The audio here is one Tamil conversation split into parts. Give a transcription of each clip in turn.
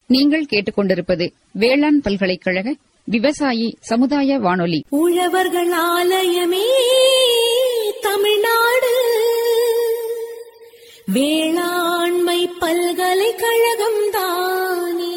நீங்கள் கேட்டுக்கொண்டிருப்பது வேளாண் பல்கலைக்கழக விவசாயி சமுதாய வானொலி. உழவர்கள் ஆலயமே தமிழ்நாடு வேளாண்மை பல்கலைக்கழகம் தானே.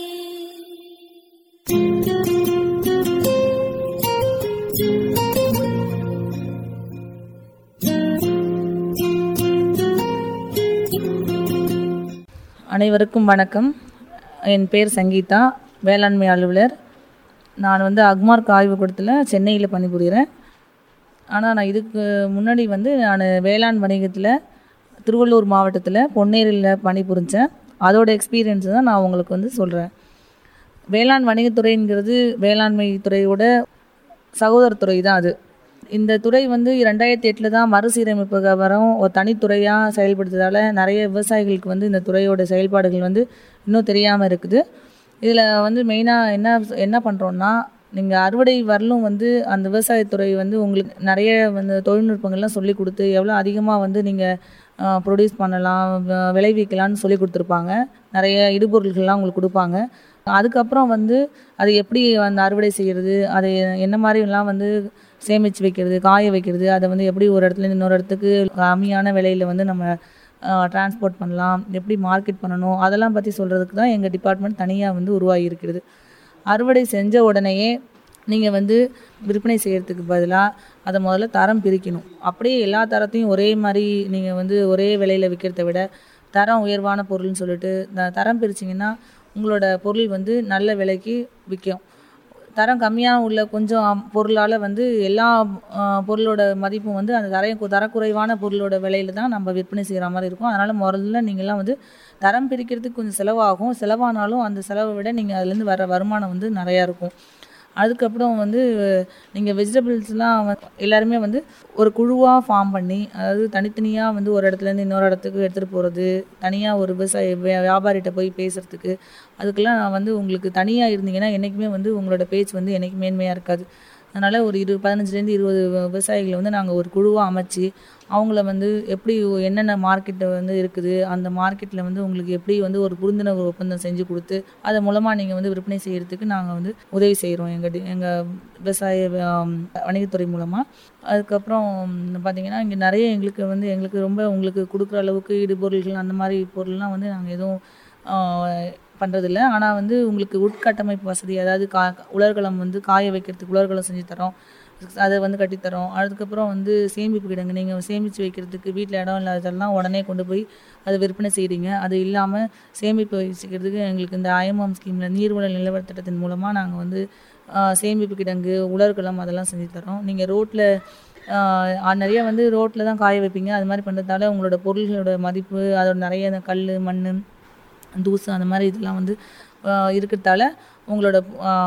அனைவருக்கும் வணக்கம். என் பேர் சங்கீதா, வேளாண்மை அலுவலர். நான் அக்மார்க் ஆய்வுக்கூடத்தில் சென்னையில் பணிபுரிகிறேன். ஆனால் நான் இதுக்கு முன்னாடி நான் வேளாண் வணிகத்தில் திருவள்ளூர் மாவட்டத்தில் பொன்னேரியில் பணிபுரிஞ்சேன். அதோட எக்ஸ்பீரியன்ஸ் தான் நான் உங்களுக்கு சொல்கிறேன். வேளாண் வணிகத்துறைங்கிறது வேளாண்மை துறையோட சகோதரத்துறை தான். அது இந்த துறை 2008 தான் மறுசீரமைப்புக்கு அப்புறம் ஒரு தனித்துறையாக செயல்படுத்துறதால நிறைய விவசாயிகளுக்கு இந்த துறையோட செயல்பாடுகள் இன்னும் தெரியாமல் இருக்குது. இதில் மெயினாக என்ன பண்ணுறோன்னா, நீங்கள் அறுவடை வரலும் அந்த விவசாயத்துறை உங்களுக்கு நிறைய தொழில்நுட்பங்கள்லாம் சொல்லி கொடுத்து எவ்வளோ அதிகமாக நீங்கள் ப்ரொடியூஸ் பண்ணலாம், விளைவிக்கலாம்னு சொல்லி கொடுத்துருப்பாங்க. நிறைய இடுபொருள்கள்லாம் உங்களுக்கு கொடுப்பாங்க. அதுக்கப்புறம் அதை எப்படி அறுவடை செய்கிறது, அதை என்ன மாதிரிலாம் சேமித்து வைக்கிறது, காய வைக்கிறது, அதை எப்படி ஒரு இடத்துல இன்னொரு இடத்துக்கு கம்மியான விலையில் நம்ம டிரான்ஸ்போர்ட் பண்ணலாம், எப்படி மார்க்கெட் பண்ணணும், அதெல்லாம் பற்றி சொல்கிறதுக்கு தான் எங்கள் டிபார்ட்மெண்ட் தனியாக உருவாகி இருக்கிறது. அறுவடை செஞ்ச உடனேயே நீங்கள் விற்பனை செய்கிறதுக்கு பதிலாக அதை முதல்ல தரம் பிரிக்கணும். அப்படியே எல்லா தரத்தையும் ஒரே மாதிரி நீங்கள் ஒரே விலையில் விற்கிறத விட தரம் உயர்வான பொருள்னு சொல்லிட்டு தரம் பிரிச்சிங்கன்னா உங்களோட பொருள் நல்ல விலைக்கு விற்கும். தரம் கம்மியாக உள்ள கொஞ்சம் பொருளால் எல்லா பொருளோட மதிப்பும் அந்த தரக்குறைவான பொருளோட விலையில் தான் நம்ம விற்பனை செய்கிற மாதிரி இருக்கும். அதனால் முதல்ல நீங்கள்லாம் தரம் பிரிக்கிறதுக்கு கொஞ்சம் செலவாகும். செலவானாலும் அந்த செலவை விட நீங்கள் அதுலேருந்து வர வருமானம் நிறையா இருக்கும். அதுக்கப்புறம் நீங்கள் வெஜிடபிள்ஸ்லாம் எல்லாருமே ஒரு குழுவாக ஃபார்ம் பண்ணி, அதாவது தனித்தனியாக ஒரு இடத்துலேருந்து இன்னொரு இடத்துக்கு எடுத்துகிட்டு போகிறது, தனியாக ஒரு வியாபாரிகிட்ட போய் பேசுகிறதுக்கு, அதுக்கெல்லாம் உங்களுக்கு தனியாக இருந்தீங்கன்னா என்றைக்குமே உங்களோட பேச்சு என்றைக்கும் மேன்மையாக இருக்காது. அதனால் ஒரு 15-20 விவசாயிகளை நாங்கள் ஒரு குழுவாக அமைச்சு அவங்கள எப்படி என்னென்ன மார்க்கெட்டு இருக்குது, அந்த மார்க்கெட்டில் உங்களுக்கு எப்படி ஒரு புரிந்துணர்வு ஒப்பந்தம் செஞ்சு கொடுத்து அது மூலமாக நீங்கள் விற்பனை செய்கிறதுக்கு நாங்கள் உதவி செய்கிறோம் எங்கள் விவசாய வணிகத்துறை மூலமாக. அதுக்கப்புறம் பார்த்திங்கன்னா இங்கே நிறைய எங்களுக்கு ரொம்ப உங்களுக்கு கொடுக்குற அளவுக்கு இடுபொருள்கள் அந்த மாதிரி பொருள்லாம் நாங்கள் எதுவும் பண்ணுறதில்ல. ஆனால் உங்களுக்கு உட்கட்டமைப்பு வசதி, அதாவது உலர்களம் காய வைக்கிறதுக்கு உலர்களம் செஞ்சு தரோம், அதை கட்டித்தரோம். அதுக்கப்புறம் சேமிப்பு கிடங்கு, நீங்கள் சேமித்து வைக்கிறதுக்கு வீட்டில் இடம் இல்லாததெல்லாம் உடனே கொண்டு போய் அதை விற்பனை செய்கிறீங்க. அது இல்லாமல் சேமிப்பு வச்சுக்கிறதுக்கு எங்களுக்கு இந்த IMM ஸ்கீமில் நீர்வள நிலவர திட்டத்தின் மூலமாக நாங்கள் சேமிப்பு கிடங்கு, உலர்களம் அதெல்லாம் செஞ்சு தரோம். நீங்கள் ரோட்டில் நிறைய ரோட்டில் தான் காய வைப்பீங்க. அது மாதிரி பண்ணுறதால உங்களோட பொருள்களோட மதிப்பு, அதோட நிறைய கல், மண், தூசு அந்த மாதிரி இதெல்லாம் இருக்கிறதால உங்களோட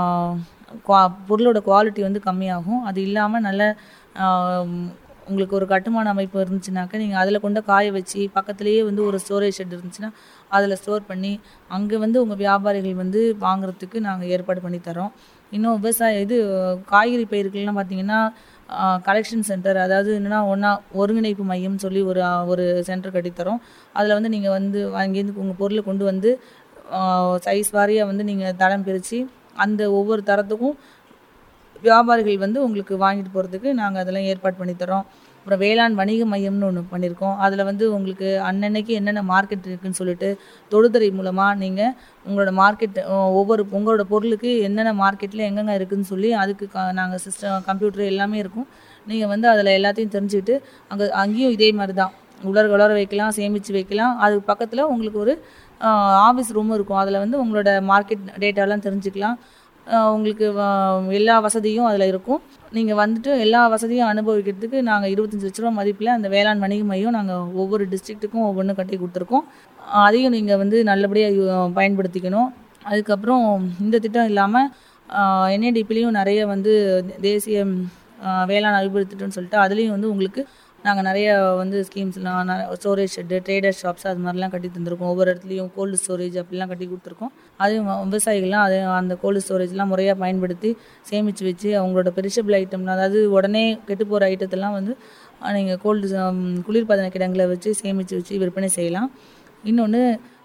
பொருளோட குவாலிட்டி கம்மியாகும். அது இல்லாமல் நல்ல உங்களுக்கு ஒரு கட்டுமான அமைப்பு இருந்துச்சுனாக்கா நீங்கள் அதில் கொண்டு காய வச்சு பக்கத்துலேயே ஒரு ஸ்டோரேஜ் ஷெட் இருந்துச்சுன்னா அதில் ஸ்டோர் பண்ணி அங்கே உங்கள் வியாபாரிகள் வாங்குறதுக்கு நாங்கள் ஏற்பாடு பண்ணி தரோம். இன்னும் காய்கறி பயிர்கள்லாம் பார்த்திங்கன்னா கலெக்ஷன் சென்டர், அதாவது என்னென்னா ஒருங்கிணைப்பு மையம் சொல்லி ஒரு சென்டர் கட்டித்தரோம். அதில் நீங்கள் அங்கேருந்து உங்கள் பொருளை கொண்டு சைஸ் வாரியாக நீங்கள் தரம் பிரித்து அந்த ஒவ்வொரு தரத்துக்கும் வியாபாரிகள் உங்களுக்கு வாங்கிட்டு போகிறதுக்கு நாங்கள் அதெல்லாம் ஏற்பாடு பண்ணித்தரோம். அப்புறம் வேளாண் வணிக மையம்னு ஒன்று பண்ணியிருக்கோம். அதில் உங்களுக்கு அன்னன்னைக்கு என்னென்ன மார்க்கெட் இருக்குதுன்னு சொல்லிட்டு தொடுதுறை மூலமாக நீங்கள் உங்களோட மார்க்கெட் உங்களோட பொருளுக்கு என்னென்ன மார்க்கெட்டில் எங்கெங்கே இருக்குதுன்னு சொல்லி அதுக்கு நாங்கள் சிஸ்டம், கம்ப்யூட்டர் எல்லாமே இருக்கும். நீங்கள் அதில் எல்லாத்தையும் தெரிஞ்சுக்கிட்டு அங்கேயும் இதே மாதிரி தான் உலர வைக்கலாம், சேமித்து வைக்கலாம். அதுக்கு பக்கத்தில் உங்களுக்கு ஒரு ஆஃபீஸ் ரூமும் இருக்கும். அதில் உங்களோட மார்க்கெட் டேட்டாலாம் தெரிஞ்சுக்கலாம். உங்களுக்கு எல்லா வசதியும் அதில் இருக்கும். நீங்கள் எல்லா வசதியும் அனுபவிக்கிறதுக்கு நாங்கள் 25 லட்ச ரூபா மதிப்பில் அந்த வேளாண் வணிக மையம் நாங்கள் ஒவ்வொரு டிஸ்ட்ரிக்ட்டுக்கும் ஒவ்வொன்றும் கட்டி கொடுத்துருக்கோம். அதையும் நீங்கள் நல்லபடியாக பயன்படுத்திக்கணும். அதுக்கப்புறம் இந்த திட்டம் இல்லாமல் NADPலையும் நிறைய தேசிய வேளாண் அபிவிருத்தி திட்டம்னு சொல்லிட்டு அதுலேயும் உங்களுக்கு நாங்கள் நிறைய ஸ்கீம்ஸ்லாம் ஸ்டோரேஜ் ஷெட்டு, ட்ரேடர் ஷாப்ஸ் அது மாதிரிலாம் கட்டி தந்திருக்கோம். ஒவ்வொரு இடத்துலையும் கோல்டு ஸ்டோரேஜ் அப்படிலாம் கட்டி கொடுத்துருக்கோம். அதையும் விவசாயிகள்லாம் அந்த கோல்டு ஸ்டோரேஜ்லாம் முறையாக பயன்படுத்தி சேமித்து வச்சு அவங்களோட பெரிஷபிள் ஐட்டம்லாம், அதாவது உடனே கெட்டு போகிற ஐட்டத்தெல்லாம் நீங்கள் குளிர்பதன கிடங்கில் வச்சு சேமித்து வச்சு விற்பனை செய்யலாம். இன்னொன்று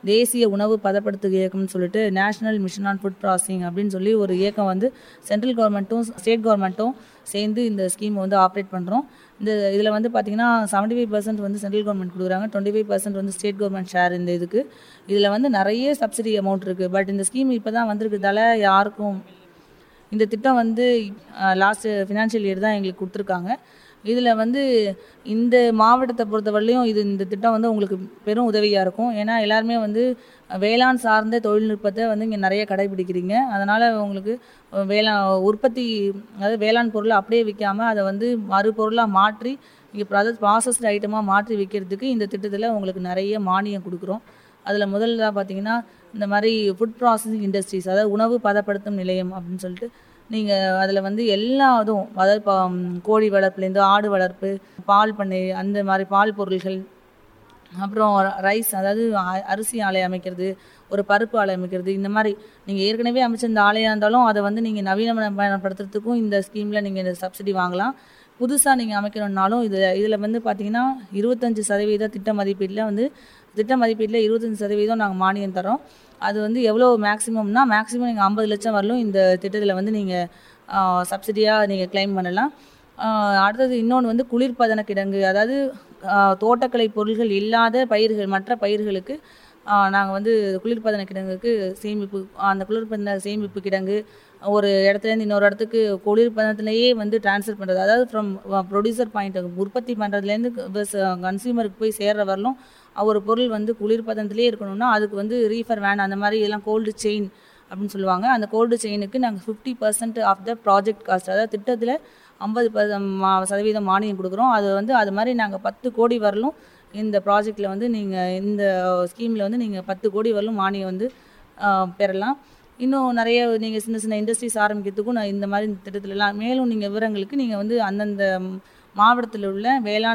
தேசிய உணவு பதப்படுத்து இயக்கம்னு சொல்லிட்டு national mission on food processing அப்படின்னு சொல்லி ஒரு இயக்கம் வந்து சென்ட்ரல் கவர்மெண்ட்டும் ஸ்டேட் கவர்மெண்ட்டும் சேர்ந்து இந்த ஸ்கீம் வந்து ஆப்ரேட் பண்ணுறோம். இதில் வந்து பார்த்திங்கன்னா 75% வந்து சென்ட்ரல் கவர்மெண்ட் கொடுக்குறாங்க, 25% வந்து ஸ்டேட் கவர்மெண்ட் ஷேர் இந்த இதுக்கு. இதில் வந்து நிறைய சப்சிடி அமௌண்ட் இருக்குது. பட் இந்த ஸ்கீம் இப்போ தான் வந்திருக்கிறதால யாருக்கும் இந்த திட்டம் வந்து லாஸ்ட்டு ஃபினான்ஷியல் இயர் தான் எங்களுக்கு கொடுத்துருக்காங்க. இதில் வந்து இந்த மாவட்டத்தை பொறுத்தவரையிலையும் இந்த திட்டம் வந்து உங்களுக்கு பெரும் உதவியாக இருக்கும். ஏன்னா எல்லாருமே வந்து வேளாண் சார்ந்த தொழில்நுட்பத்தை வந்து இங்கே நிறைய கடைபிடிக்கிறீங்க. அதனால் உங்களுக்கு உற்பத்தி, அதாவது வேளாண் பொருளை அப்படியே விற்காமல் அதை வந்து மறுபொருளாக மாற்றி இங்கே ப்ராசஸ்டு ஐட்டமாக மாற்றி விற்கிறதுக்கு இந்த திட்டத்தில் உங்களுக்கு நிறைய மானியம் கொடுக்குறோம். அதில் முதல்ல பார்த்திங்கன்னா இந்த மாதிரி ஃபுட் ப்ராசஸிங் இண்டஸ்ட்ரீஸ், அதாவது உணவு பதப்படுத்தும் நிலையம் அப்படின்னு சொல்லிட்டு நீங்கள் அதில் வந்து எல்லா இதுவும், அதாவது கோழி வளர்ப்புலேருந்து ஆடு வளர்ப்பு, பால் பண்ணை, அந்த மாதிரி பால் பொருள்கள், அப்புறம் ரைஸ், அதாவது அரிசி ஆலை அமைக்கிறது, ஒரு பருப்பு ஆலை அமைக்கிறது, இந்த மாதிரி நீங்கள் ஏற்கனவே அமைச்ச இந்த ஆலையாக இருந்தாலும் அதை வந்து நீங்கள் நவீனமயப்படுத்துறதுக்கும் இந்த ஸ்கீமில் நீங்கள் இந்த சப்சிடி வாங்கலாம். புதுசாக நீங்கள் அமைக்கணுன்னாலும் இதில் வந்து பார்த்திங்கன்னா 25% திட்ட மதிப்பீட்டில் 25% நாங்கள் மானியம் தரோம். அது வந்து எவ்வளோ மேக்ஸிமம்னா மேக்ஸிமம் நீங்கள் 50 லட்சம் வரலும் இந்த திட்டத்தில் வந்து நீங்கள் சப்சிடியாக நீங்கள் கிளைம் பண்ணலாம். அடுத்தது இன்னொன்று வந்து குளிர்பதன கிடங்கு, அதாவது தோட்டக்கலை பொருள்கள் இல்லாத பயிர்கள், மற்ற பயிர்களுக்கு நாங்கள் வந்து குளிர்பதன கிடங்குக்கு சேமிப்பு, அந்த குளிர்பதன சேமிப்பு கிடங்கு ஒரு இடத்துலேருந்து இன்னொரு இடத்துக்கு குளிர்பதனத்திலேயே வந்து ட்ரான்ஸ்ஃபர் பண்ணுறது, அதாவது ஃப்ரம் ப்ரொடியூசர் பாயிண்ட், உற்பத்தி பண்ணுறதுலேருந்து கன்சியூமருக்கு போய் சேர்ற வரலும் ஒரு பொருள் வந்து குளிர்பதனத்திலே இருக்கணும்னா அதுக்கு வந்து ரீஃபர் வேன், அந்த மாதிரி எல்லாம் கோல்டு செயின் அப்படின்னு சொல்லுவாங்க. அந்த கோல்டு செயினுக்கு நாங்கள் 50% ஆஃப் த ப்ராஜெக்ட் காஸ்ட், அதாவது திட்டத்தில் 50% மானியம் கொடுக்குறோம். அது மாதிரி நாங்கள் 10 கோடி வரலும் இந்த ப்ராஜெக்டில் வந்து நீங்கள் இந்த ஸ்கீமில் வந்து நீங்கள் 10 கோடி வரலும் மானியம் வந்து பெறலாம். இன்னும் நிறைய நீங்கள் சின்ன சின்ன இண்டஸ்ட்ரீஸ் ஆரம்பிக்கிறதுக்கும் நான் இந்த மாதிரி திட்டத்திலலாம் மேலும் நீங்கள் விவரங்களுக்கு நீங்கள் வந்து அந்தந்த மாவட்டத்தில் உள்ள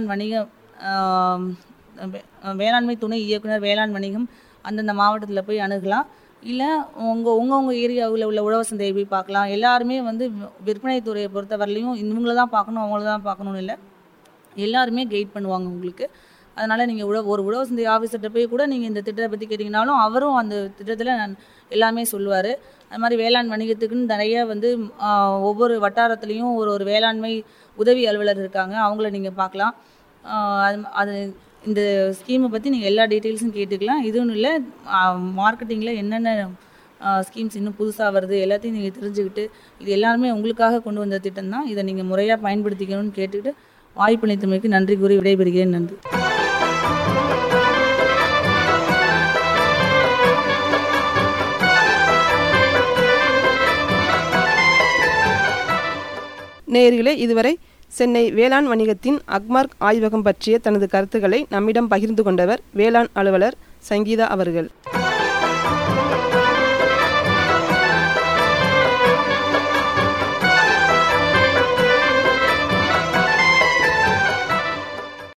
வேளாண்மை துணை இயக்குனர் வேளாண் வணிகம் அந்தந்த மாவட்டத்தில் போய் அணுகலாம். இல்லை உங்கள் ஏரியாவில் உள்ள உழவர் சந்தையை போய் பார்க்கலாம். எல்லாருமே வந்து விற்பனை துறையை பொறுத்தவரையிலையும் இவங்கள தான் பார்க்கணும் அவங்கள தான் பார்க்கணுன்னு இல்லை, எல்லாருமே கைட் பண்ணுவாங்க உங்களுக்கு. அதனால் நீங்கள் ஒரு உழவர் சந்தை ஆஃபீஸர்கிட்ட போய் கூட நீங்கள் இந்த திட்டத்தை பற்றி கேட்டிங்கனாலும் அவரும் அந்த திட்டத்தில் எல்லாமே சொல்லுவார். அது மாதிரி வேளாண் வணிகத்துக்குன்னு நிறைய வந்து ஒவ்வொரு வட்டாரத்துலேயும் ஒரு வேளாண்மை உதவி அலுவலர் இருக்காங்க, அவங்கள நீங்கள் பார்க்கலாம். அது இந்த ஸ்கீமை பற்றி நீங்கள் எல்லா டீட்டெயில்ஸும் கேட்டுக்கலாம். இதுவும் இல்லை, மார்க்கெட்டிங்கில் என்னென்ன ஸ்கீம்ஸ் இன்னும் புதுசாக வருது எல்லாத்தையும் நீங்கள் தெரிஞ்சுக்கிட்டு, இது எல்லாருமே உங்களுக்காக கொண்டு வந்த திட்டம் தான், இதை நீங்கள் முறையாக பயன்படுத்திக்கணும்னு கேட்டுக்கிட்டு வாய்ப்பளித்தமைக்கு நன்றி கூறி விடைபெறுகிறேன். நன்றி. நேயர்களே, இதுவரை சென்னை வேளாண் வணிகத்தின் அக்மார்க் ஆய்வகம் பற்றிய தனது கருத்துக்களை நம்மிடம் பகிர்ந்து கொண்டவர் வேளாண் அலுவலர் சங்கீதா அவர்கள்.